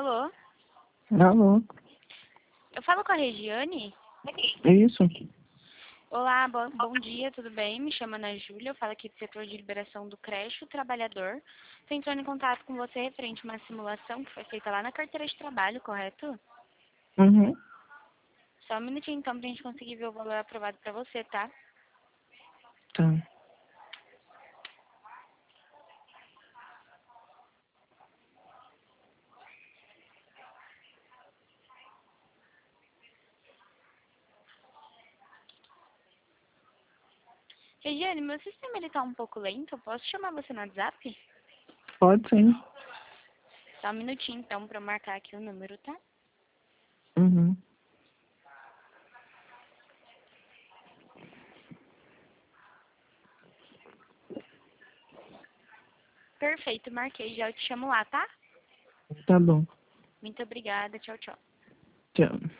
Alô? Alô? Eu falo com a Regiane? É isso? Olá, bom dia, tudo bem? Me chamo Ana Júlia, eu falo aqui do setor de liberação do creche, o trabalhador. Estou entrando em contato com você referente a uma simulação que foi feita lá na carteira de trabalho, correto? Uhum. Só um minutinho então pra gente conseguir ver o valor aprovado pra você, tá? Tá. Regiane, meu sistema ele tá um pouco lento, eu posso chamar você no WhatsApp? Pode sim. Só um minutinho então pra eu marcar aqui o número, tá? Uhum. Perfeito, marquei, já eu te chamo lá, tá? Tá bom. Muito obrigada, tchau, tchau. Tchau.